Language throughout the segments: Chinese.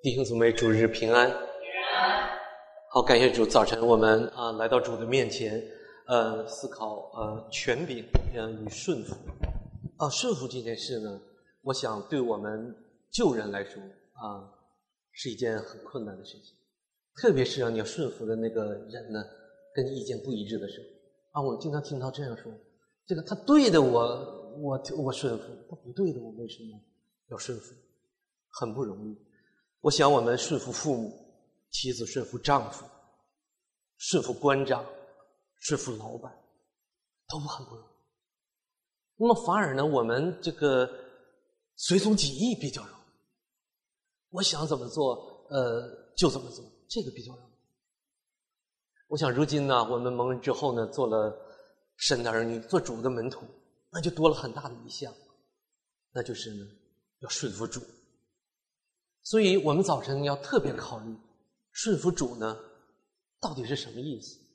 弟兄姊妹，主日平安。好，感谢主，早晨我们来到主的面前，思考权柄与顺服。顺服这件事呢，我想对我们旧人来说是一件很困难的事情，特别是你要顺服的那个人呢，跟你意见不一致的时候我经常听到这样说：这个他对的我顺服，他不对的我为什么要顺服？很不容易。我想我们顺服父母，妻子顺服丈夫，顺服官长，顺服老板，都很不容易。那么反而呢，我们这个随从己意比较容易。我想怎么做就怎么做，这个比较容易。我想如今呢，我们蒙恩之后呢，做了神的儿女，做主的门徒，那就多了很大的一项，那就是呢，要顺服主。所以我们早晨要特别考虑顺服主呢到底是什么意思。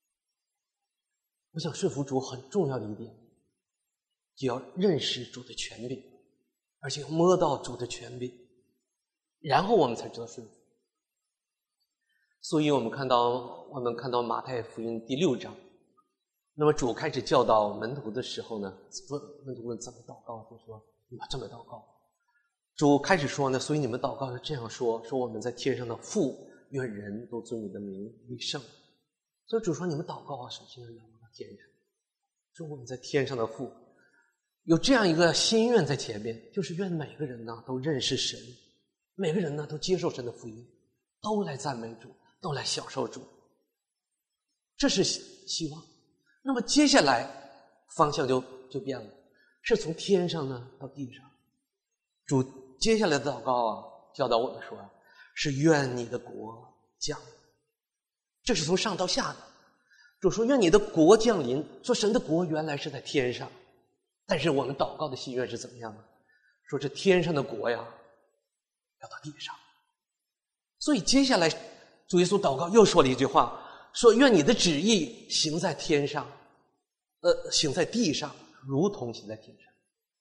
我想顺服主很重要的一点，就要认识主的权柄，而且要摸到主的权柄，然后我们才知道顺服。所以我们看到马太福音第6章，那么主开始教导门徒的时候呢，门徒问怎么祷告，就说你要这么祷告。主开始说呢，所以你们祷告是这样说我们在天上的父，愿人都尊你的名为圣。所以主说你们祷告首先要仰望到天上，说我们在天上的父，有这样一个心愿在前面，就是愿每个人呢都认识神，每个人呢都接受神的福音，都来赞美主，都来享受主，这是希望。那么接下来方向就变了，是从天上呢到地上。主接下来的祷告教导我们说是愿你的国降临，这是从上到下的。主说愿你的国降临，说神的国原来是在天上，但是我们祷告的心愿是怎么样呢？说这天上的国呀要到地上。所以接下来主耶稣祷告又说了一句话，说愿你的旨意行在天上，行在地上，如同行在天上。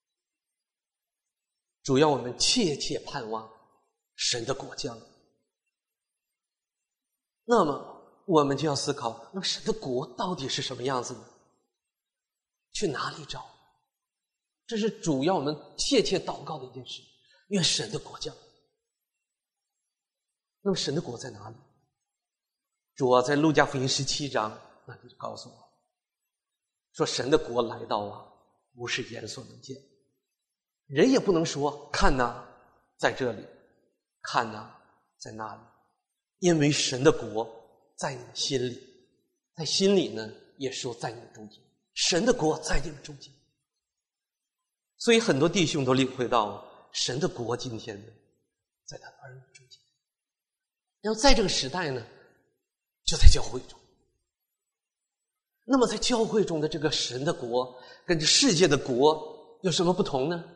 主要我们切切盼望神的国降临。那么我们就要思考，那么神的国到底是什么样子呢？去哪里找？这是主要我们切切祷告的一件事，愿神的国降临。那么神的国在哪里？主在路加福音17章那就告诉我说，神的国来到不是眼所能见，人也不能说看哪在这里，看哪在那里，因为神的国在你的心里，在心里呢也说在你们中间，神的国在你们中间。所以很多弟兄都领会到神的国今天呢在他的儿女中间。然后在这个时代呢就在教会中。那么在教会中的这个神的国跟这世界的国有什么不同呢？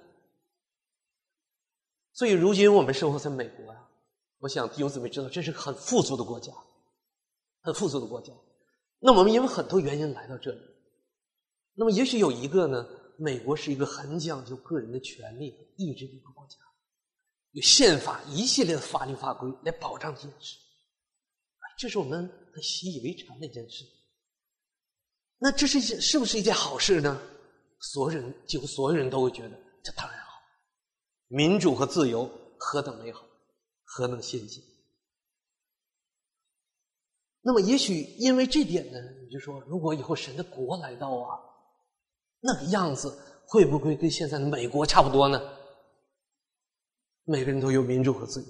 所以如今我们生活在美国我想弟兄姊妹知道这是个很富足的国家，很富足的国家。那我们因为很多原因来到这里，那么也许有一个呢，美国是一个很讲究个人的权利和意志的一个国家，有宪法一系列的法律法规来保障这件事，这是我们很习以为常的一件事。那这是不是一件好事呢？几乎所有人都会觉得这当然好，民主和自由何等美好，何能先进。那么也许因为这点呢，你就说如果以后神的国来到那个样子会不会跟现在的美国差不多呢？每个人都有民主和自由。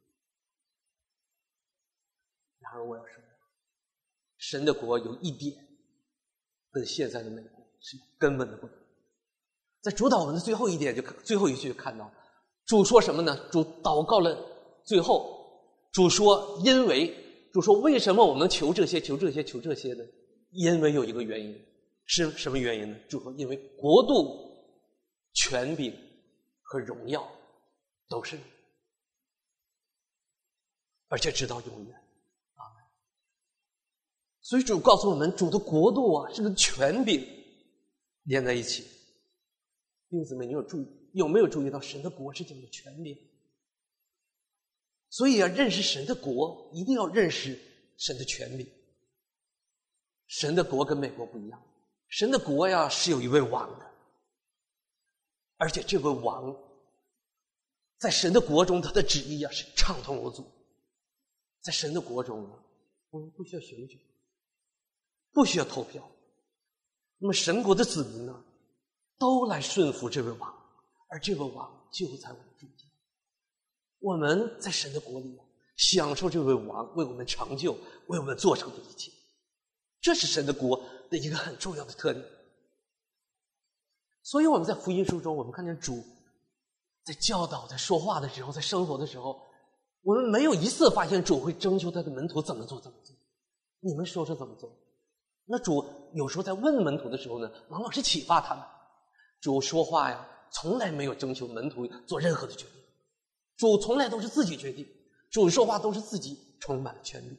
然而我要说，神的国有一点跟现在的美国是根本的不同。在主祷文的最后一点，最后一句就看到主说什么呢？主祷告了最后，主说主说为什么我们求这些呢？因为有一个原因，是什么原因呢？主说因为国度、权柄和荣耀都是你，而且直到永远。所以主告诉我们，主的国度是跟权柄连在一起。弟兄姊妹，你有没有注意到神的国是讲的权柄？ 所以要认识神的国，一定要认识神的权柄。神的国跟美国不一样，神的国呀是有一位王的，而且这位王在神的国中，他的旨意呀是畅通无阻。在神的国中呢，我们不需要选举，不需要投票。那么神国的子民呢，都来顺服这位王，而这位王就在我们中间。我们在神的国里享受这位王为我们成就、为我们做成的一切，这是神的国的一个很重要的特点。所以我们在福音书中，我们看见主在教导、在说话的时候、在生活的时候，我们没有一次发现主会征求他的门徒怎么做。你们说怎么做？那主有时候在问门徒的时候呢，往往是启发他们。主说话呀，从来没有征求门徒做任何的决定，主从来都是自己决定，主说话都是自己充满了权力。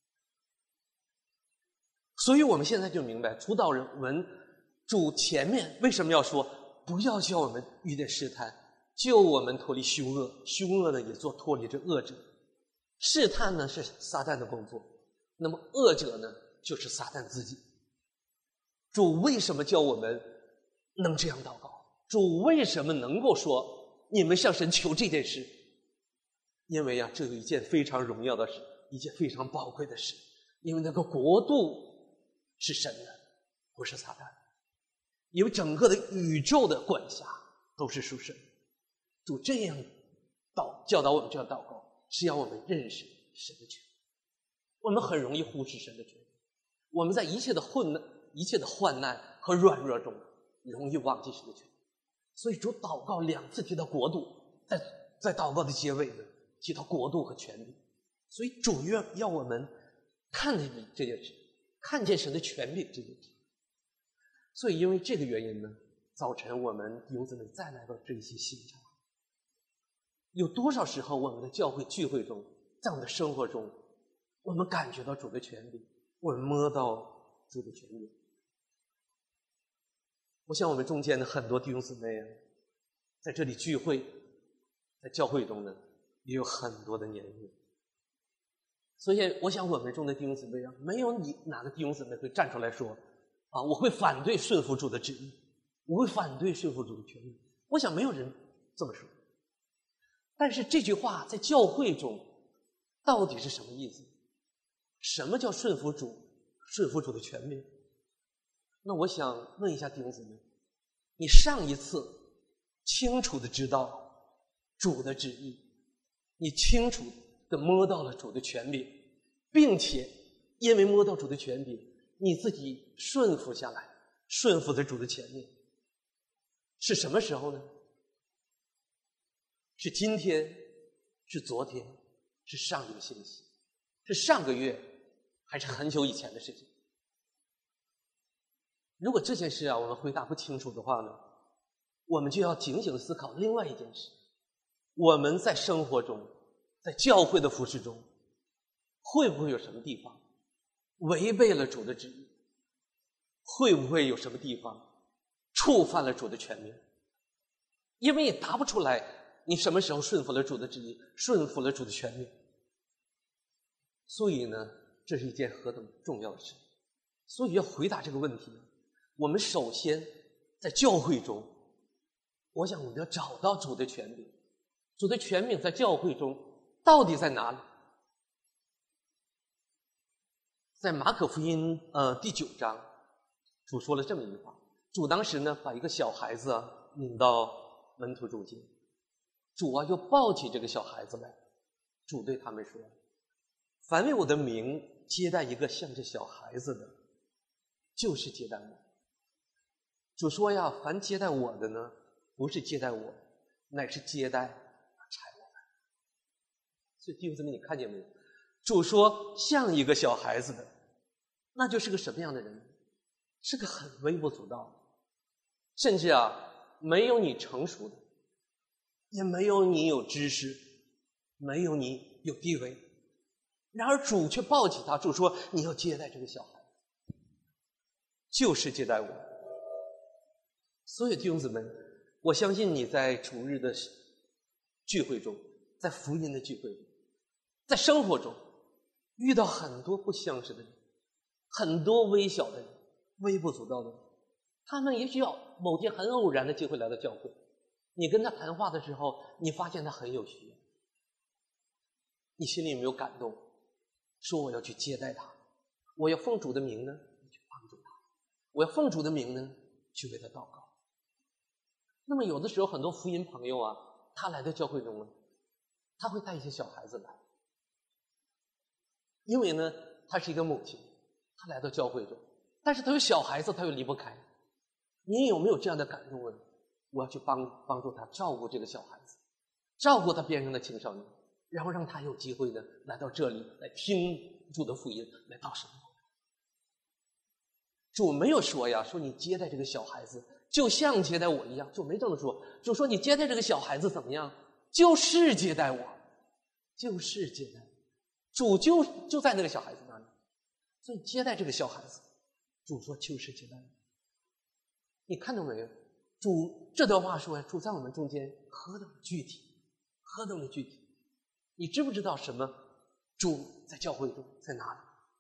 所以我们现在就明白，主导人文主前面为什么要说不要叫我们遇见试探，救我们脱离凶恶，凶恶呢也做脱离这恶者。试探呢是撒旦的工作，那么恶者呢就是撒旦自己。主为什么叫我们能这样祷告？主为什么能够说你们向神求这件事？因为这有一件非常荣耀的事，一件非常宝贵的事。因为那个国度是神的，不是撒旦。因为整个的宇宙的管辖都是属神。主这样教导我们这样祷告，是要我们认识神的权。我们很容易忽视神的权。我们在一切的患难和软弱中容易忘记神的权。所以主祷告2次提到国度，在祷告的结尾呢提到国度和权柄。所以主要我们看见这件事，看见神的权柄这件事。所以因为这个原因呢，早晨我们弟兄姊妹再来到这一些现场，有多少时候我们的教会聚会中，在我们的生活中，我们感觉到主的权柄，我们摸到主的权柄。我想我们中间的很多弟兄姊妹在这里聚会，在教会中呢也有很多的年龄。所以我想我们中的弟兄姊妹没有哪个弟兄姊妹会站出来说我会反对顺服主的旨意，我会反对顺服主的权利。我想没有人这么说。但是这句话在教会中到底是什么意思？什么叫顺服主的权利？那我想问一下弟兄姊妹，你上一次清楚的知道主的旨意，你清楚的摸到了主的权柄，并且因为摸到主的权柄，你自己顺服下来，顺服在主的前面，是什么时候呢？是今天，是昨天，是上一个星期，是上个月，还是很久以前的事情？如果这件事我们回答不清楚的话呢，我们就要警醒思考另外一件事：我们在生活中，在教会的服事中，会不会有什么地方违背了主的旨意？会不会有什么地方触犯了主的权柄？因为你答不出来你什么时候顺服了主的旨意，顺服了主的权柄。所以呢，这是一件何等重要的事。所以要回答这个问题，我们首先在教会中，我想我们要找到主的权柄。主的权柄在教会中到底在哪里？在马可福音第9章，主说了这么一句话。主当时呢把一个小孩子领到门徒中间，主就抱起这个小孩子来，主对他们说：凡为我的名接待一个像这小孩子的，就是接待我。主说凡接待我的呢，不是接待我，乃是接待差我来。所以弟兄姊妹，你看见没有？主说像一个小孩子的，那就是个什么样的人？是个很微不足道的，甚至没有你成熟的，也没有你有知识，没有你有地位。然而主却抱起他，主说你要接待这个小孩，就是接待我。所以弟兄姊妹，我相信你在主日的聚会中，在福音的聚会中， 在生活中遇到很多不相识的人，很多微小的人，微不足道的人，他们也许要某天很偶然的机会来到教会，你跟他谈话的时候，你发现他很有需要，你心里有没有感动？说我要去接待他，我要奉主的名呢去帮助他，我要奉主的名呢去为他祷告。那么有的时候很多福音朋友啊，他来到教会中呢，他会带一些小孩子来，因为呢他是一个母亲，他来到教会中，但是他有小孩子，他又离不开。你有没有这样的感动呢？我要去帮助他照顾这个小孩子，照顾他边上的青少年，然后让他有机会呢来到这里来听主的福音，来到神。主没有说呀，说你接待这个小孩子就像接待我一样，主没这么说。主说你接待这个小孩子怎么样？就是接待我，就是接待我。主就在那个小孩子那里，所以接待这个小孩子，主说就是接待我。你看到没有？主这段话说呀，主在我们中间何等具体，何等的具体。你知不知道什么？主在教会中在哪里？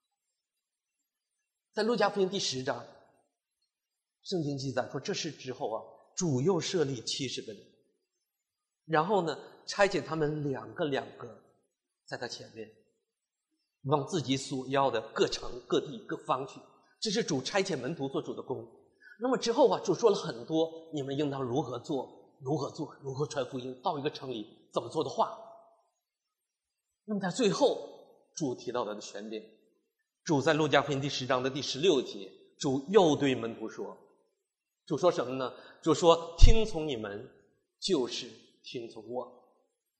在路加福音第10章，圣经记载说，这事之后啊，主又设立70个人，然后呢，差遣他们两个在他前面，往自己所要的各城各地各方去。这是主差遣门徒做主的工。那么之后啊，主说了很多你们应当如何做，如何传福音，到一个城里怎么做的话。那么在最后，主提到他的权柄。主在路加福音第10章的第16节，主又对门徒说，主说什么呢？主说，听从你们就是听从我，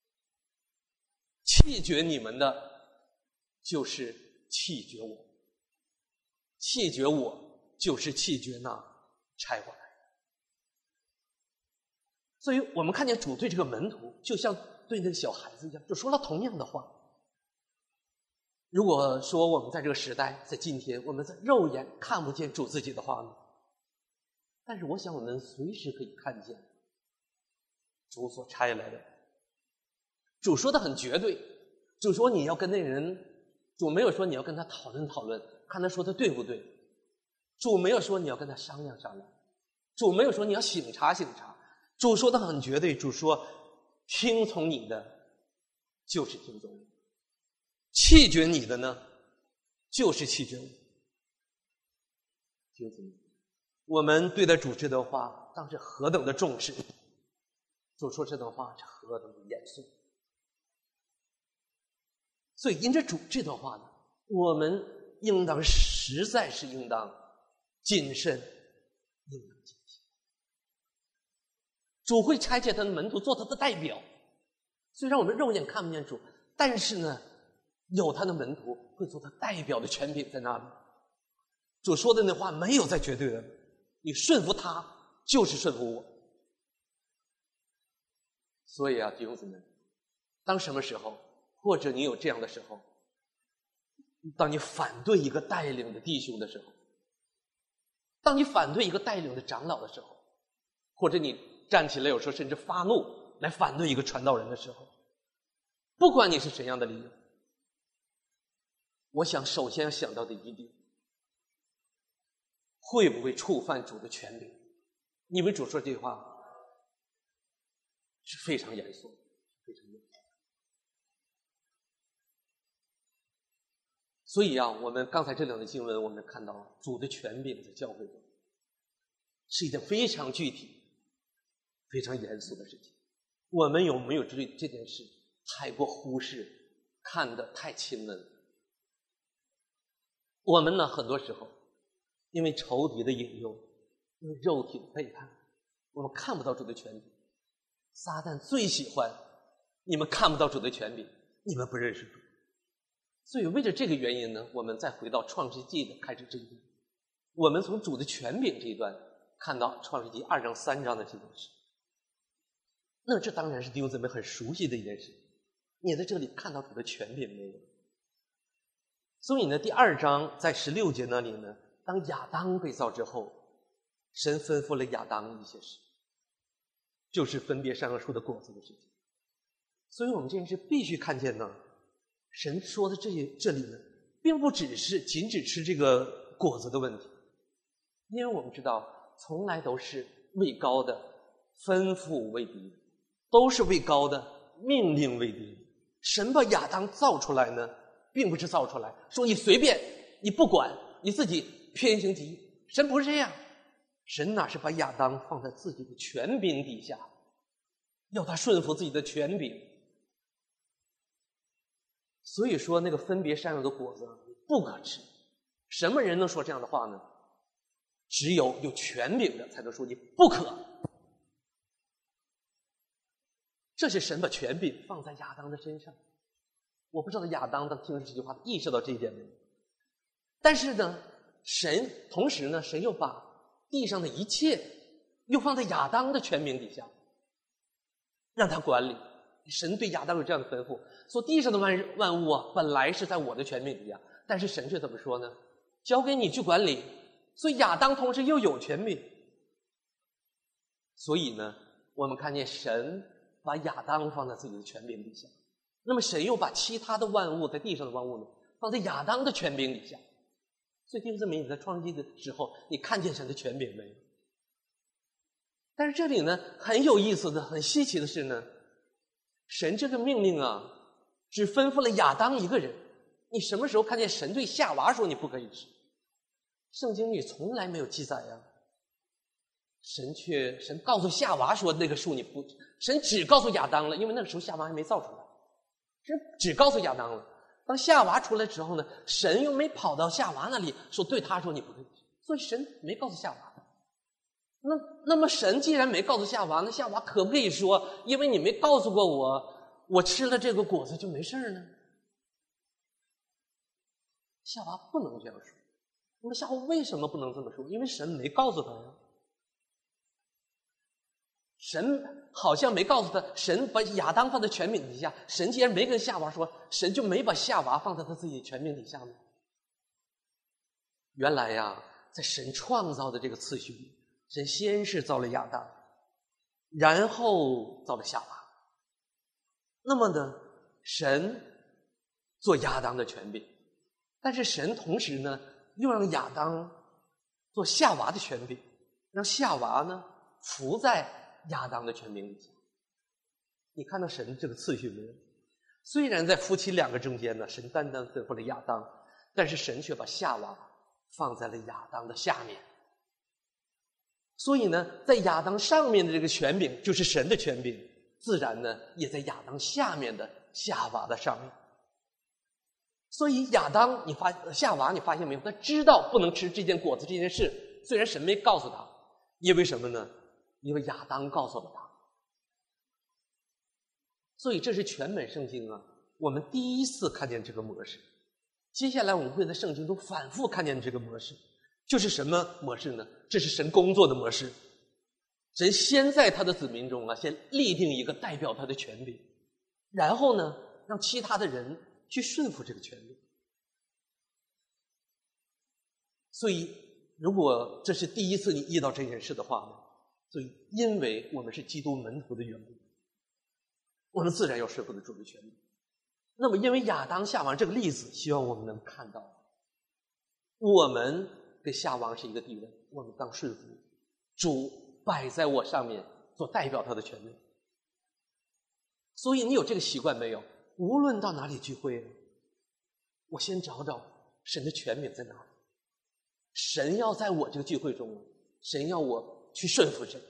弃绝你们的就是弃绝我，弃绝我就是弃绝那差我来的。所以我们看见主对这个门徒就像对那个小孩子一样，就说了同样的话。如果说我们在这个时代，在今天我们在肉眼看不见主自己的话呢，但是我想我们随时可以看见主所差来的。主说的很绝对，主说你要跟那人，主没有说你要跟他讨论看他说的对不对，主没有说你要跟他商量，主没有说你要省察，主说的很绝对。主说听从你的就是听从我，弃绝你的呢就是弃绝我。听从你，我们对待主这段话当是何等的重视，主说这段话是何等的严肃。所以因着主这段话呢，我们实在是应当谨慎，应当警惕。主会差遣他的门徒做他的代表，虽然我们肉眼看不见主，但是呢有他的门徒会做他代表的权柄在那里。主说的那话没有再绝对的，你顺服他就是顺服我。所以啊，弟兄姊妹，当什么时候，或者你有这样的时候，当你反对一个带领的弟兄的时候，当你反对一个带领的长老的时候，或者你站起来有时候甚至发怒来反对一个传道人的时候，不管你是怎样的理由，我想首先想到的一点，会不会触犯主的权柄？因为主说这句话是非常严肃，非常严肃。所以啊，我们刚才这两段经文，我们看到主的权柄在教会中是一件非常具体、非常严肃的事情。我们有没有对这件事太过忽视，看得太轻了？我们呢，很多时候因为仇敌的引诱，因为肉体的背叛，我们看不到主的权柄。撒旦最喜欢你们看不到主的权柄，你们不认识主。所以为了这个原因呢，我们再回到创世纪的开始这一段，我们从主的权柄这一段看到创世纪2章3章的这件事。那这当然是弟兄姊妹很熟悉的一件事，你在这里看到主的权柄没有？所以呢，第2章在16节那里呢，当亚当被造之后，神吩咐了亚当一些事，就是分别善恶树的果子的事情。所以我们这件事必须看见呢， 神说的这里呢，并不仅只吃这个果子的问题，因为我们知道，从来都是位高的吩咐为低，都是位高的命令为低。神把亚当造出来呢，并不是造出来说你随便，你不管，你自己偏行己意。神不是这样，神哪是把亚当放在自己的权柄底下，要他顺服自己的权柄。所以说那个分别善恶的果子不可吃。什么人能说这样的话呢？只有有权柄的才能说你不可。这是神把权柄放在亚当的身上。我不知道亚当当听了这句话意识到这一点没有。但是呢，同时呢，神又把地上的一切又放在亚当的权柄底下，让他管理。神对亚当有这样的吩咐，说地上的万物啊，本来是在我的权柄底下，但是神却怎么说呢？交给你去管理。所以亚当同时又有权柄。所以呢，我们看见神把亚当放在自己的权柄底下，那么神又把其他的万物，在地上的万物呢，放在亚当的权柄底下。所以弟兄姊妹，你在创世纪的时候，你看见神的权柄没有？但是这里呢，很有意思的、很稀奇的是呢，神这个命令啊，只吩咐了亚当一个人。你什么时候看见神对夏娃说你不可以吃？圣经里从来没有记载呀。神告诉夏娃说那个树你不吃，神只告诉亚当了，因为那个时候夏娃还没造出来，神只告诉亚当了。当夏娃出来之后呢，神又没跑到夏娃那里说对他说你不可以吃，所以神没告诉夏娃。那么神既然没告诉夏娃，那夏娃可不可以说因为你没告诉过我吃了这个果子就没事呢？夏娃不能这样说。那么夏娃为什么不能这么说？因为神没告诉他呀。神好像没告诉他，神把亚当放在权柄底下，神既然没跟夏娃说，神就没把夏娃放在他自己权柄底下吗？原来呀，在神创造的这个次序里，神先是造了亚当，然后造了夏娃。那么呢，神做亚当的权柄，但是神同时呢，又让亚当做夏娃的权柄，让夏娃呢服在亚当的权柄底下。你看到神这个次序没有？虽然在夫妻两个中间呢，神单单吩咐了亚当，但是神却把夏娃放在了亚当的下面。所以呢，在亚当上面的这个权柄就是神的权柄，自然呢也在亚当下面的夏娃的上面。所以夏娃你发现没有？他知道不能吃这件果子这件事，虽然神没告诉他，因为什么呢？因为亚当告诉了他。所以这是全本圣经啊，我们第一次看见这个模式。接下来我们会在圣经中反复看见这个模式。就是什么模式呢？这是神工作的模式。神先在他的子民中啊，先立定一个代表他的权柄，然后呢，让其他的人去顺服这个权柄。所以如果这是第一次你遇到这件事的话呢，所以因为我们是基督门徒的缘故，我们自然要顺服主的权柄。那么因为亚当夏娃这个例子，希望我们能看到我们跟夏娃是一个地位，我们当顺服主摆在我上面所代表他的权柄。所以你有这个习惯没有？无论到哪里聚会，我先找找神的权柄在哪里。神要在我这个聚会中，神要我去顺服神。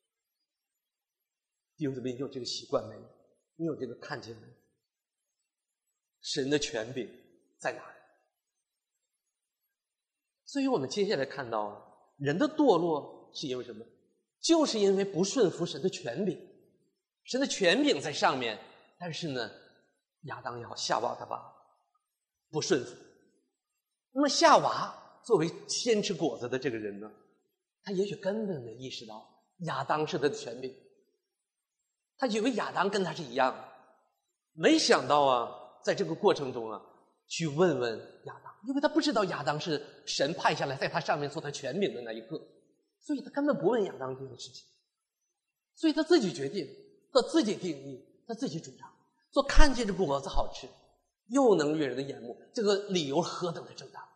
弟兄姊妹，你有这个习惯没有？你有这个看见没有？神的权柄在哪里？所以我们接下来看到人的堕落是因为什么？就是因为不顺服神的权柄。神的权柄在上面，但是呢，亚当也好，夏娃他爸不顺服。那么夏娃作为先吃果子的这个人呢，他也许根本没意识到亚当是他的权柄，他以为亚当跟他是一样的，没想到啊，在这个过程中啊，去问问亚当，因为他不知道亚当是神派下来在他上面做他权柄的那一个，所以他根本不问亚当这件事情，所以他自己决定，他自己定义，他自己主张，说看见这果子好吃， 又能悦人的眼目，这个理由何等的正当。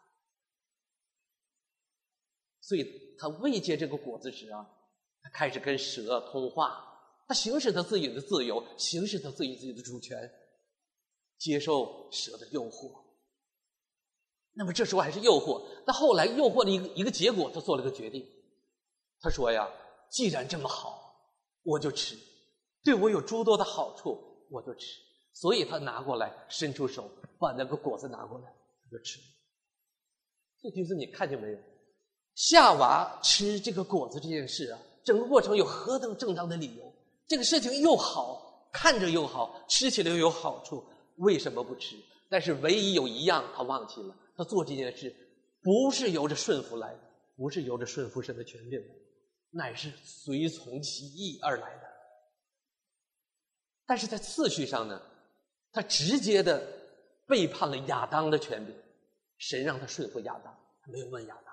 所以他未结这个果子时啊，他开始跟蛇通话，他行使他自己的自由，行使他自己的主权，接受蛇的诱惑。那么这时候还是诱惑，但后来诱惑的一个结果，他做了个决定。他说呀，既然这么好，我就吃，对我有诸多的好处，我就吃。所以他拿过来，伸出手把那个果子拿过来，他就吃。这就是你看见没有，夏娃吃这个果子这件事啊，整个过程有何等正当的理由。这个事情又好，看着又好，吃起来又有好处，为什么不吃？但是唯一有一样他忘记了，他做这件事不是由着顺服来的，不是由着顺服神的权柄的，乃是随从其意而来的。但是在次序上呢，他直接的背叛了亚当的权柄，神让他顺服亚当，他没有问亚当。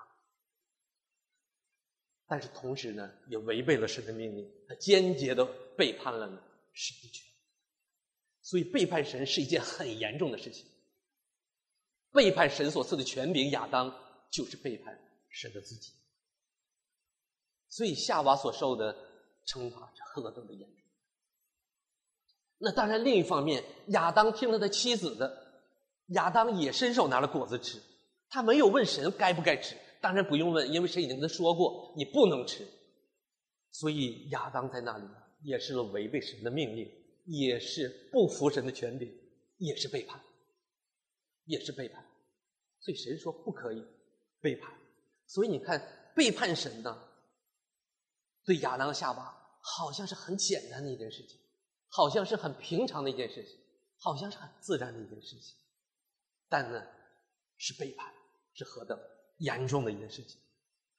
但是同时呢，也违背了神的命令，他间接的背叛了神的权。所以背叛神是一件很严重的事情。背叛神所赐的权柄，亚当就是背叛神的自己。所以夏娃所受的惩罚是何等的严重。那当然另一方面，亚当听了他妻子的，亚当也伸手拿了果子吃，他没有问神该不该吃，当然不用问，因为神已经跟他说过你不能吃。所以亚当在那里也是违背神的命令，也是不服神的权柄，也是背叛，也是背叛。所以神说不可以背叛。所以你看背叛神呢，对亚当夏娃好像是很简单的一件事情，好像是很平常的一件事情，好像是很自然的一件事情，但呢是背叛，是何等严重的一件事情。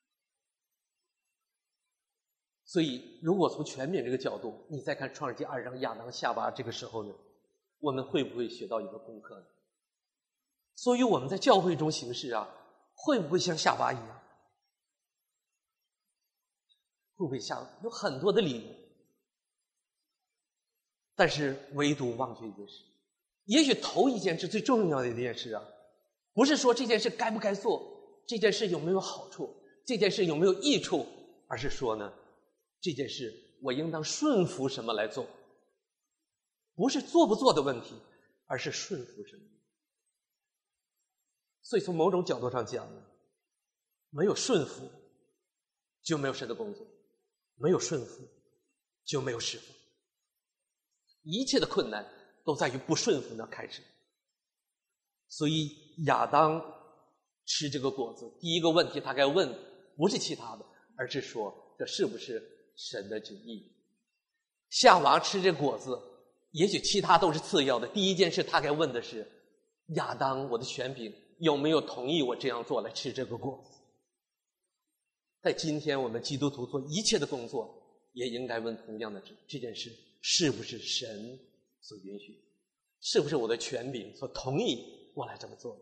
所以如果从权柄这个角度，你再看创世纪2章亚当夏娃，这个时候呢，我们会不会学到一个功课呢？所以我们在教会中行事啊，会不会像夏娃一样？会不会像有很多的理由，但是唯独忘却一件事。也许头一件是最重要的一件事啊，不是说这件事该不该做，这件事有没有好处，这件事有没有益处，而是说呢，这件事我应当顺服什么来做。不是做不做的问题，而是顺服什么。所以从某种角度上讲呢，没有顺服就没有神的工作，没有顺服就没有释放。一切的困难都在于不顺服那开始。所以亚当吃这个果子，第一个问题他该问不是其他的，而是说这是不是神的旨意。夏娃吃这果子，也许其他都是次要的，第一件事他该问的是，亚当我的权柄有没有同意我这样做来吃这个果子。在今天我们基督徒做一切的工作，也应该问同样的这件事是不是神所允许，是不是我的权柄所同意我来这么做的。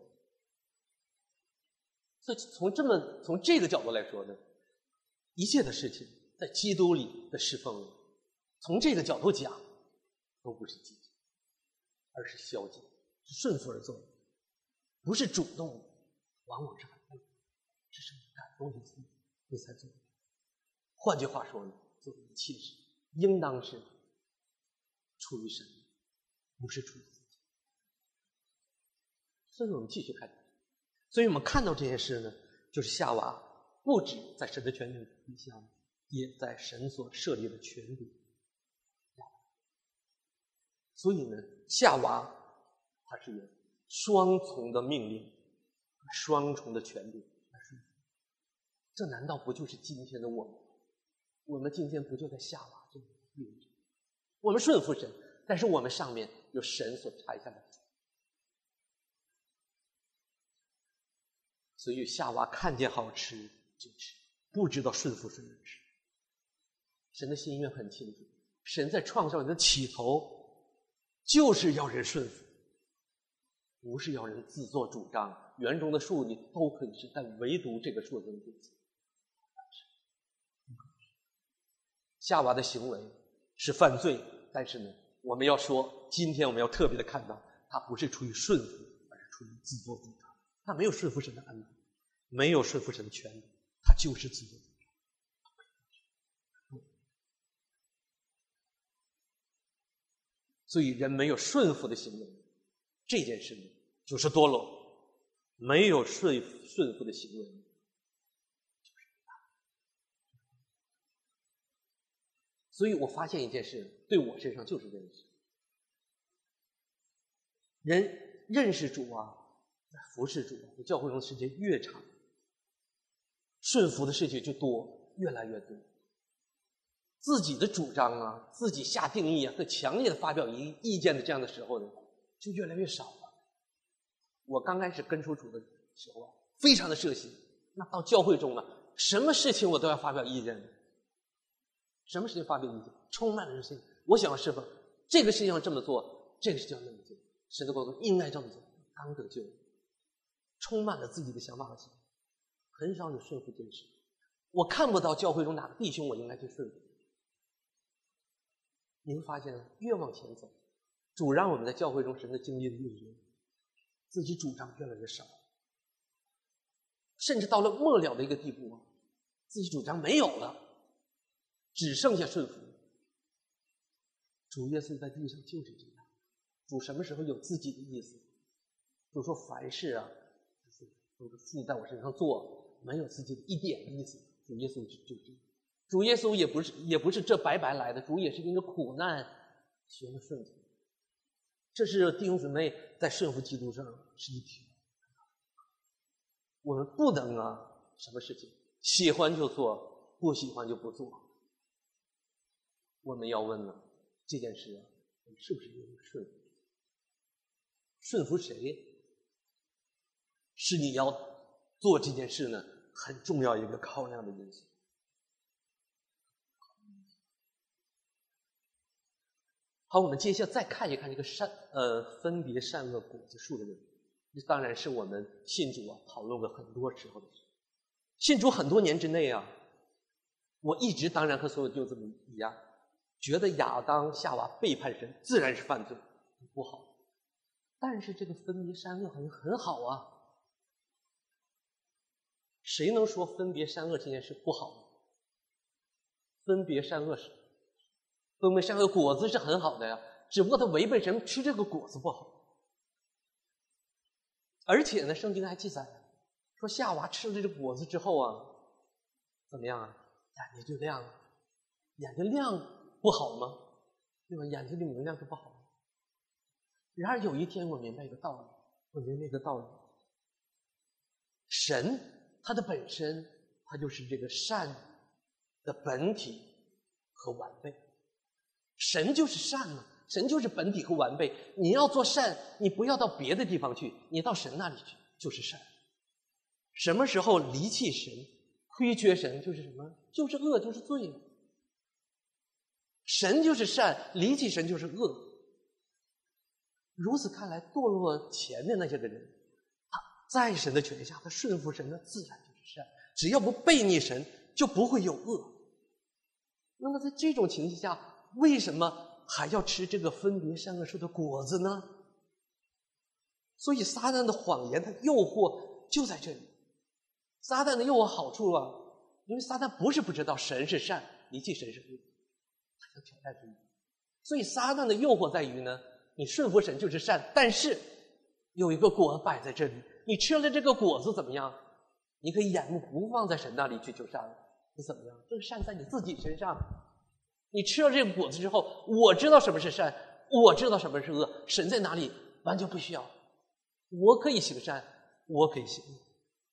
所以从这个角度来说呢，一切的事情在基督里的侍奉，从这个角度讲都不是积极，而是消极，是顺服而做的，不是主动的，往往是很被动，是什么感动你才做。换句话说呢，做一切事应当是出于神，不是出于自己。所以我们继续看，所以我们看到这件事呢，就是夏娃不止在神的权柄底下，也在神所设立的权柄。所以呢，夏娃它是有双重的命令，双重的权柄来顺服。这难道不就是今天的我们？我们今天不就在夏娃这样的地位上？我们顺服神，但是我们上面有神所拆下来的。所以夏娃看见好吃就吃，不知道顺服神而吃。神的心愿很清楚，神在创造人的起头就是要人顺服，不是要人自作主张。园中的树你都可以吃，但唯独这个树不能吃。夏娃的行为是犯罪，但是呢，我们要说，今天我们要特别的看到， 他不是出于顺服，而是出于自作主张。他没有顺服神的安排，没有顺服神的权利，他就是自作主张。所以人没有顺服的行为，这件事呢就是堕落；没有顺服的行为，就是所以我发现一件事，对我身上就是这件事。人认识主啊，服侍主啊，在教会中时间越长，顺服的事情就多，越来越多。自己的主张啊，自己下定义啊，和强烈的发表意见的这样的时候呢，就越来越少了。我刚开始跟从主的时候啊，非常的热心。那到教会中呢，什么事情我都要发表意见的，什么事情发表意见，充满了热心。我想要侍奉，这个事情要这么做，这个事情要那么做，神的工作应该这么做，刚得救，充满了自己的想法和行为，很少有顺服这件事。我看不到教会中哪个弟兄我应该去顺服。你会发现，越往前走，主让我们在教会中神的经历的越多，自己主张越来越少，甚至到了末了的一个地步，自己主张没有了，只剩下顺服。主耶稣在地上就是这样。主什么时候有自己的意思？主说凡事啊，都是父在我身上做，没有自己的一点意思。主耶稣就这样。主耶稣也不是这白白来的，主也是因为苦难学了顺服。这是弟兄姊妹在顺服基督上是一体。我们不能啊，什么事情喜欢就做，不喜欢就不做。我们要问了，这件事啊，我们是不是应该顺服？顺服谁？是你要做这件事呢很重要一个考量的因素。好，我们接下来再看一看这个分别善恶果子树的问题。这当然是我们信主啊讨论过很多时候的事。信主很多年之内啊，我一直当然和所有弟兄姊妹一样，觉得亚当夏娃背叛神自然是犯罪，不好。但是这个分别善恶好像很好啊。谁能说分别善恶这件事不好呢？分别善恶果子是很好的呀，只不过它违背神，吃这个果子不好。而且呢，圣经还记载说夏娃吃了这个果子之后啊，怎么样啊？眼睛就亮了。眼睛亮不好吗？对吧？眼睛的明亮就不好吗？然而有一天我明白一个道理，神它的本身，它就是这个善的本体和完备。神就是善嘛，神就是本体和完备。你要做善，你不要到别的地方去，你到神那里去就是善。什么时候离弃神、亏缺神，就是什么？就是恶，就是罪。神就是善，离弃神就是恶。如此看来，堕落前面那些个人，他在神的权下，他顺服神，那自然就是善。只要不悖逆神，就不会有恶。那么在这种情形下，为什么还要吃这个分别善恶树的果子呢？所以撒旦的谎言，它诱惑就在这里。撒旦的诱惑好处啊，因为撒旦不是不知道神是善，离弃神是恶，他想挑战神。所以撒旦的诱惑在于呢，你顺服神就是善，但是有一个果子摆在这里，你吃了这个果子怎么样？你可以眼目不放在神那里去求善了，你怎么样？这个善在你自己身上。你吃了这个果子之后，我知道什么是善，我知道什么是恶，神在哪里完全不需要。我可以行善，我可以行恶。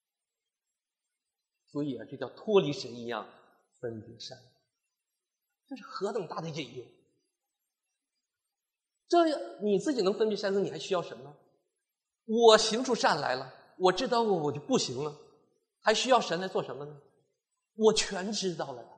所以啊，这叫脱离神一样分别善恶，这是何等大的引诱！这你自己能分别善恶，你还需要什么？我行出善来了，我知道我就不行了，还需要神来做什么呢？我全知道了呀。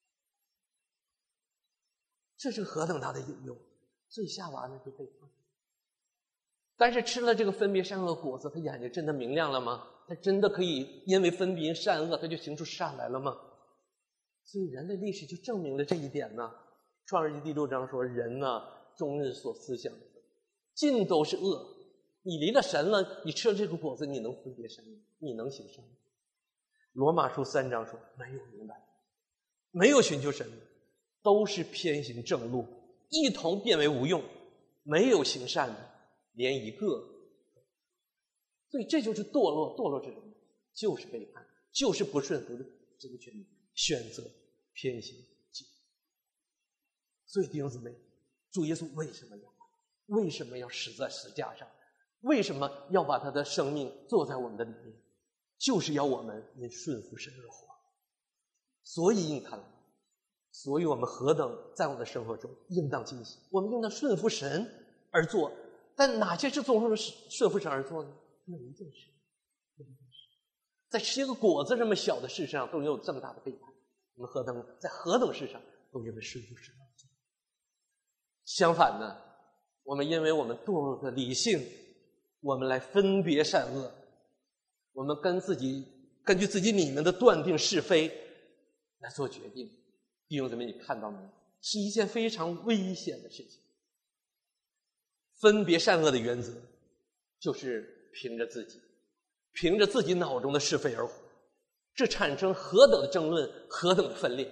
这是何等大的引诱！所以夏娃呢就背叛。但是吃了这个分别善恶果子，他眼睛真的明亮了吗？他真的可以因为分别善恶，他就行出善来了吗？所以人类历史就证明了这一点呢。创世纪第6章说，人呢终日所思想的尽都是恶， 你离了神了，你吃了这个果子，你能分别善恶？你能行善？罗马书3章说，没有明白，没有寻求神的，都是偏行正路，一同变为无用，没有行善的，连一个。所以这就是堕落，堕落是什么？就是背叛，就是不顺服这个权利，选择偏行己。所以弟兄姊妹，主耶稣为什么要死在十字架上？为什么要把他的生命做在我们的里面？就是要我们因顺服神而活。所以你看，所以我们何等在我们的生活中应当惊喜，我们应当顺服神而做。但哪些是顺服神而做呢？没有一件事，在吃一个果子这么小的事上都有这么大的背叛，我们在何等事上都因为顺服神而做。相反呢，我们因为我们堕落的理性，我们来分别善恶，我们根据自己里面的断定是非来做决定。弟兄姊妹，你看到没有？是一件非常危险的事情。分别善恶的原则就是凭着自己脑中的是非而活，这产生何等的争论，何等的分裂。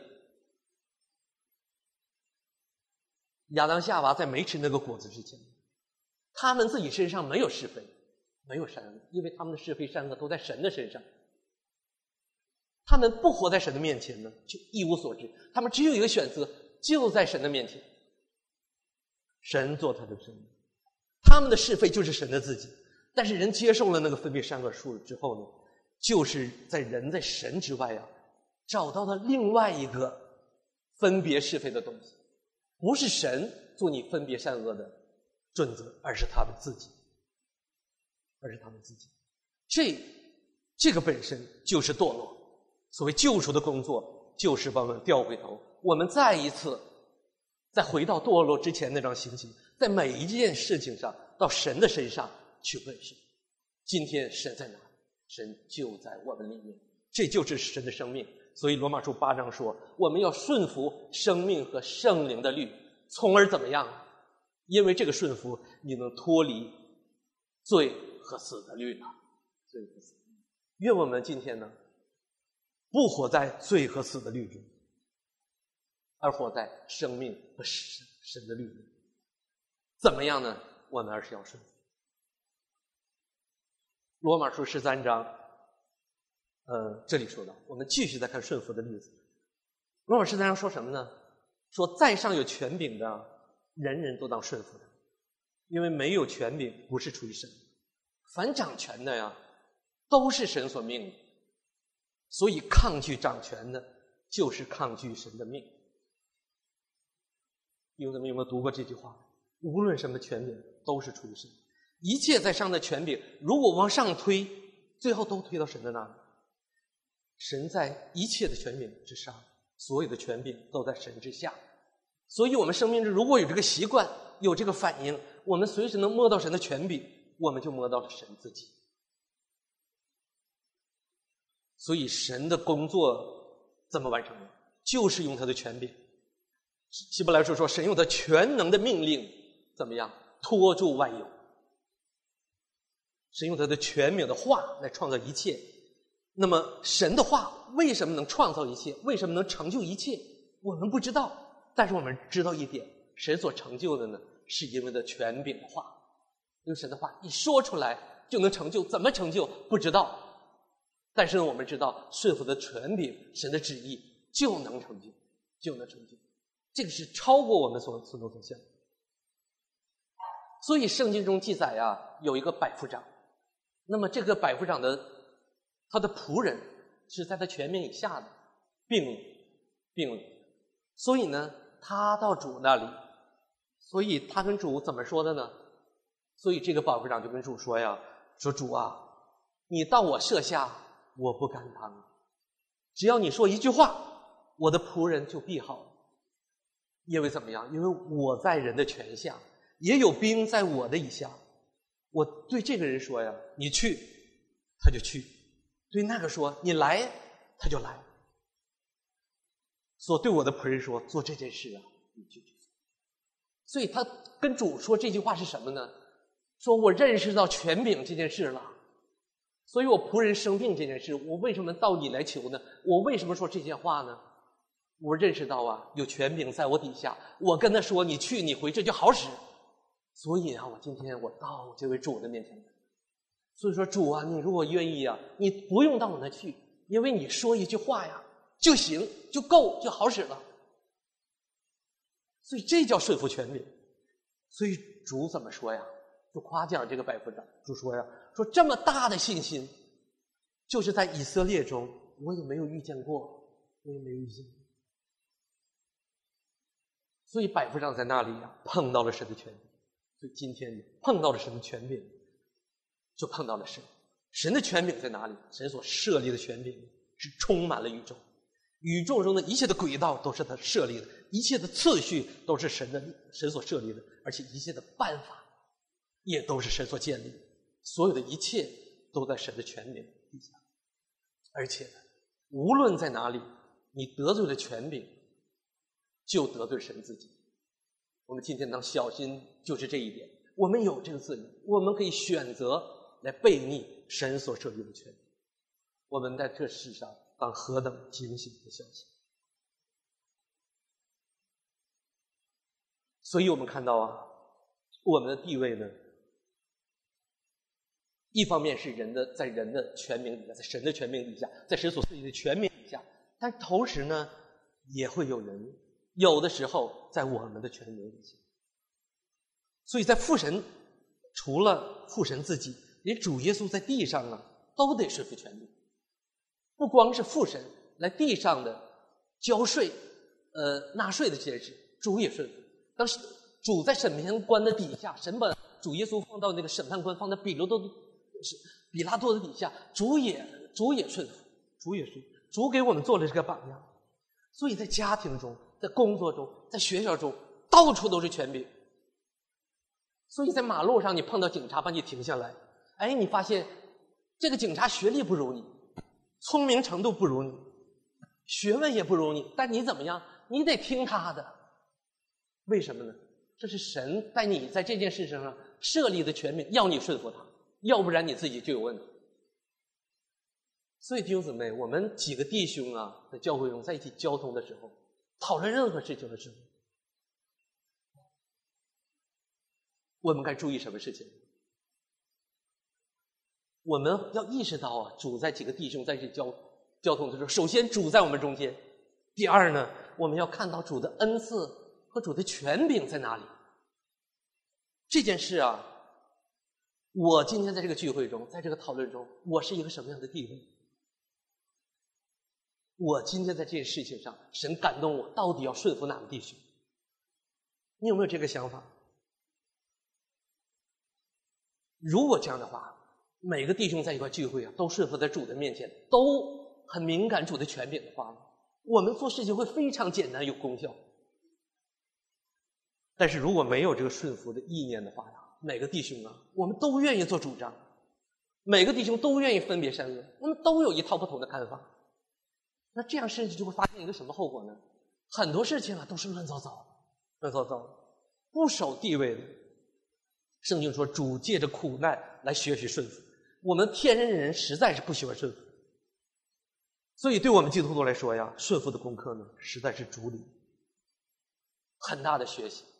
亚当夏娃在没吃那个果子之前，他们自己身上没有是非，没有善恶，因为他们的是非善恶都在神的身上。他们不活在神的面前呢，就一无所知。他们只有一个选择，就在神的面前，神做他的生命。他们的是非就是神的自己。但是人接受了那个分别善恶树之后呢，就是人在神之外找到了另外一个分别是非的东西，不是神做你分别善恶的准则，而是他们自己。这个本身就是堕落。所谓救赎的工作，就是把我们调回头，我们再一次再回到堕落之前那张心情，在每一件事情上到神的身上去问神。今天神在哪里？神就在我们里面，这就是神的生命。所以罗马书8章说，我们要顺服生命和圣灵的律，从而怎么样？因为这个顺服，你能脱离罪和死的律了。愿我们今天呢，不活在罪和死的律中，而活在生命和神的律中。怎么样呢？我们而是要顺服。罗马书13章这里说到，我们继续再看顺服的例子。罗马13章说什么呢？说在上有权柄的，人人都当顺服的，因为没有权柄不是出于神，凡掌权的都是神所命的，所以抗拒掌权的就是抗拒神的命。你们有没有读过这句话？无论什么权柄都是出于神，一切在上的权柄如果往上推，最后都推到神的那里。神在一切的权柄之上，所有的权柄都在神之下。所以我们生命中如果有这个习惯，有这个反应，我们随时能摸到神的权柄，我们就摸到了神自己。所以神的工作怎么完成的？就是用他的权柄。希伯来书说，神用他全能的命令怎么样拖住万有，神用他的全名的话来创造一切。那么神的话为什么能创造一切？为什么能成就一切？我们不知道，但是我们知道一点，神所成就的呢，是因为他权柄的话。因为神的话一说出来就能成就，怎么成就不知道，但是呢，我们知道顺服的权柄，神的旨意就能成就，这个是超过我们所能所想。所以圣经中记载有一个百夫长，那么这个百夫长他的仆人是在他权柄以下的，病了，所以呢，他到主那里，所以他跟主怎么说的呢？所以这个百夫长就跟主说说主啊，你到我舍下，我不敢当，只要你说一句话，我的仆人就必好。因为怎么样？因为我在人的权下，也有兵在我的以下。我对这个人说你去，他就去；对那个说你来，他就来。所以对我的仆人说，做这件事你就去做。所以他跟主说这句话是什么呢？ 说我认识到权柄这件事了，所以我仆人生病这件事，我为什么到你来求呢？我为什么说这些话呢？我认识到啊，有权柄在我底下，我跟他说你去你回这就好使。所以啊，我今天我到这位主的面前来。所以说主啊，你如果愿意啊，你不用到我那去，因为你说一句话呀就行，就够，就好使了。所以这叫顺服权柄。所以主怎么说呀？就夸奖这个百夫长，主说呀，说这么大的信心，就是在以色列中我也没有遇见过，我也没有遇见过。所以百夫长在那里呀，碰到了神的权柄。所以今天碰到了神的权柄，就碰到了神。神的权柄在哪里？神所设立的权柄是充满了宇宙，宇宙中的一切的轨道都是他设立的，一切的次序都是神所设立的，而且一切的办法也都是神所建立的，所有的一切都在神的权柄底下。而且无论在哪里，你得罪了权柄，就得罪神自己。我们今天当小心就是这一点，我们有这个自由，我们可以选择来背逆神所设立的权柄。我们在这世上当何等警醒和小心。所以我们看到啊，我们的地位呢，一方面是在人的权柄底下，在神的权柄底下，在神所设立的权柄底下，但同时呢，也会有人有的时候在我们的权柄底下。所以在父神，除了父神自己，连主耶稣在地上啊都得顺服权柄。不光是父神来地上的交税纳税的这件事，主也顺服。当时主在审判官的底下，神把主耶稣放到那个审判官，放在比拉多的底下，主也顺服，主也顺服，主给我们做了这个榜样。所以在家庭中，在工作中，在学校中，到处都是权柄。所以在马路上你碰到警察把你停下来，你发现这个警察学历不如你，聪明程度不如你，学问也不如你，但你怎么样？你得听他的。为什么呢？这是神在你在这件事情上设立的权柄，要你顺服他，要不然你自己就有问题。所以弟兄姊妹，我们几个弟兄啊，在教会中在一起交通的时候，讨论任何事情的时候，我们该注意什么事情？我们要意识到啊，主在几个弟兄在这交通的时候，首先主在我们中间，第二呢，我们要看到主的恩赐和主的权柄在哪里。这件事啊，我今天在这个聚会中，在这个讨论中，我是一个什么样的地位？我今天在这件事情上，神感动我，到底要顺服哪个弟兄？你有没有这个想法？如果这样的话，每个弟兄在一块聚会啊，都顺服在主的面前，都很敏感主的权柄的话，我们做事情会非常简单有功效。但是如果没有这个顺服的意念的话呀，每个弟兄啊，我们都愿意做主张，每个弟兄都愿意分别善恶，我们都有一套不同的看法。那这样甚至就会发现一个什么后果呢？很多事情啊都是乱糟糟不守地位的。圣经说主借着苦难来学习顺服，我们天然人实在是不喜欢顺服，所以对我们基督徒来说呀，顺服的功课呢，实在是主里很大的学习。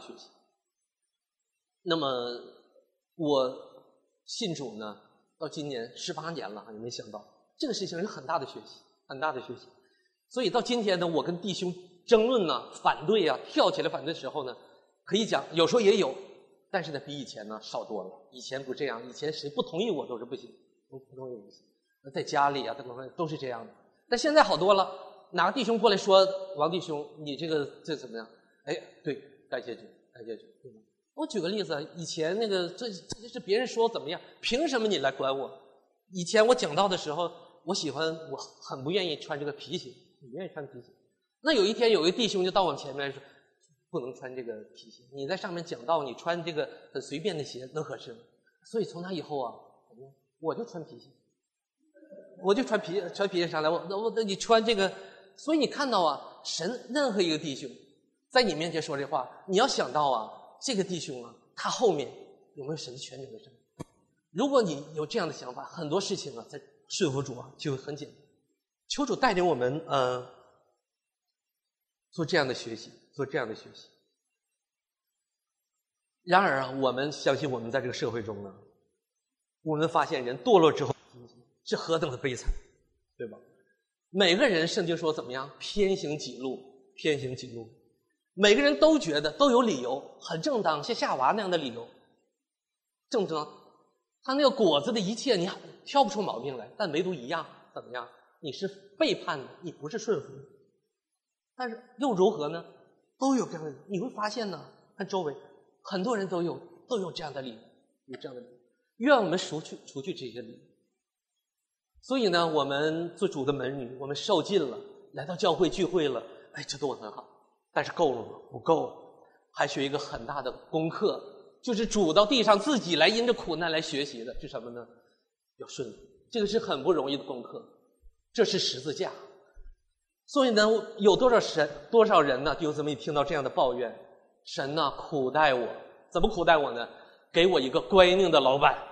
那么我信主呢，到今年18年了，也没想到这个事情是很大的学习。所以到今天呢，我跟弟兄争论呢，反对啊，跳起来反对的时候呢，可以讲有时候也有，但是呢比以前呢少多了。以前不这样，以前谁不同意我都是不行，不同意我不行。在家里啊，在公司都是这样的。但现在好多了，哪个弟兄过来说王弟兄，你这怎么样？对，感谢主。对吧？我举个例子，以前那个这些是别人说怎么样，凭什么你来管我？以前我讲道的时候，我很不愿意穿这个皮鞋，不愿意穿皮鞋。那有一天有一个弟兄就到我们前面来说，不能穿这个皮鞋，你在上面讲道，你穿这个很随便的鞋能合适吗？所以从那以后啊，我就穿皮鞋，我就穿皮鞋上来，你穿这个。所以你看到啊，神任何一个弟兄在你面前说这话，你要想到啊，这个弟兄啊，他后面有没有神的权柄在这里？如果你有这样的想法，很多事情啊，在顺服主啊，就会很简单。求主带领我们做这样的学习，做这样的学习。然而啊，我们相信我们在这个社会中呢，我们发现人堕落之后是何等的悲惨，对吧？每个人圣经说怎么样？偏行己路，偏行己路。每个人都觉得都有理由，很正当，像夏娃那样的理由，正当。他那个果子的一切你挑不出毛病来，但唯独一样，怎么样？你是背叛的，你不是顺服的。但是又如何呢？都有这样的，你会发现呢，看周围很多人都有这样的理由，有这样的理由。愿我们除去这些理由。所以呢，我们做主的门女，我们受尽了，来到教会聚会了，哎，这都很好。但是够了吗？不够，还需要一个很大的功课，就是主到地上自己来因着苦难来学习的，是什么呢？要顺服，这个是很不容易的功课，这是十字架。所以呢，有多少人呢？弟兄姊妹听到这样的抱怨，神呢苦待我，怎么苦待我呢？给我一个乖拧的老板，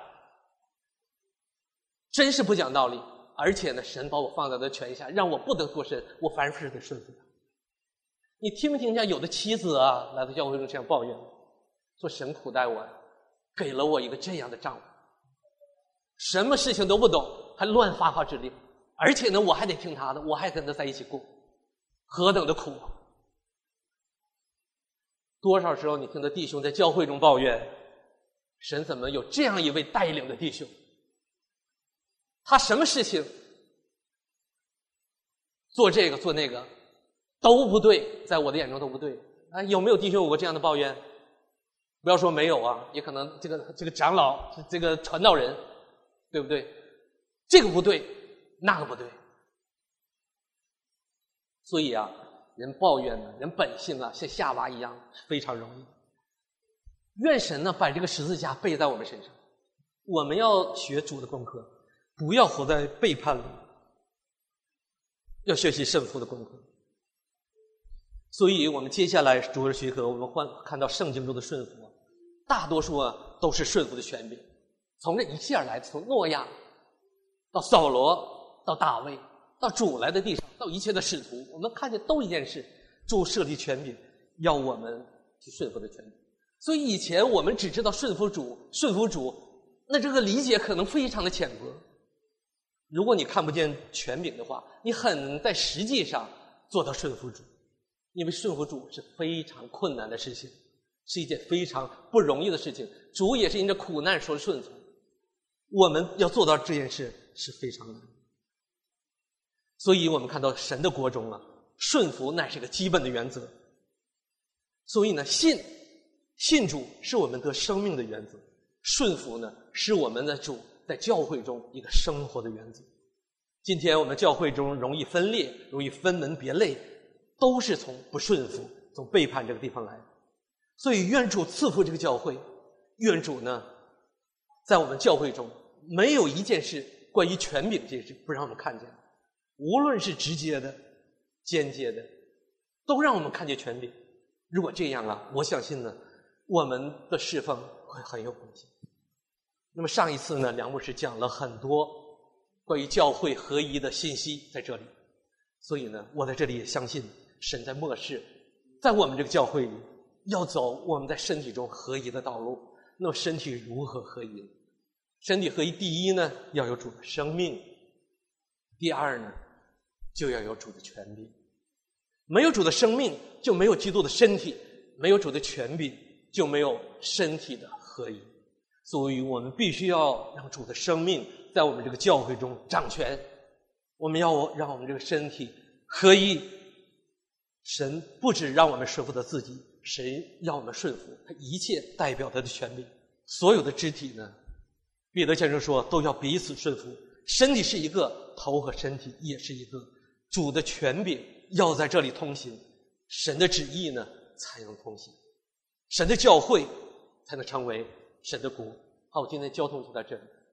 真是不讲道理。而且呢，神把我放在他的权下，让我不得脱身，我凡事得顺服他。你听没听见有的妻子啊来到教会中这样抱怨，说神苦待我，给了我一个这样的丈夫，什么事情都不懂，还乱发号指令，而且呢我还得听他的，我还跟他在一起过，何等的苦啊！多少时候你听到弟兄在教会中抱怨，神怎么有这样一位带领的弟兄，他什么事情做这个做那个都不对，在我的眼中都不对。有没有弟兄有过这样的抱怨？不要说没有啊，也可能这个长老，这个传道人，对不对？这个不对，那个不对。所以啊，人抱怨呢，人本性啊，像夏娃一样非常容易。愿神呢把这个十字架背在我们身上，我们要学主的功课，不要活在背叛里，要学习圣父的功课。所以我们接下来主的许可，我们会看到圣经中的顺服，大多数都是顺服的权柄。从这一切而来，从诺亚到扫罗到大卫到主来的地上，到一切的使徒，我们看见都一件事，主设立权柄，要我们去顺服的权柄。所以以前我们只知道顺服主，那这个理解可能非常的浅薄。如果你看不见权柄的话，你很难在实际上做到顺服主，因为顺服主是非常困难的事情，是一件非常不容易的事情。主也是因着苦难说顺从，我们要做到这件事是非常难。所以我们看到神的国中顺服乃是个基本的原则。所以呢，信主是我们得生命的原则，顺服呢是我们的主在教会中一个生活的原则。今天我们教会中容易分裂，容易分门别类，都是从不顺服，从背叛这个地方来。所以愿主赐福这个教会，愿主呢在我们教会中没有一件事关于权柄这件事不让我们看见，无论是直接的间接的，都让我们看见权柄。如果这样我相信呢我们的侍奉会很有贡献。那么上一次呢，梁牧师讲了很多关于教会合一的信息在这里，所以呢，我在这里也相信神在末世，在我们这个教会里要走我们在身体中合一的道路。那么身体如何合一？身体合一，第一呢，要有主的生命；第二呢，就要有主的权柄。没有主的生命，就没有基督的身体；没有主的权柄，就没有身体的合一。所以我们必须要让主的生命在我们这个教会中掌权，我们要让我们这个身体合一。神不只让我们顺服他自己，神要我们顺服他一切代表他的权柄。所有的肢体呢，彼得先生说都要彼此顺服。身体是一个，头和身体也是一个，主的权柄要在这里通行，神的旨意呢才能通行，神的教会才能成为神的国。好，我今天交通就到这里。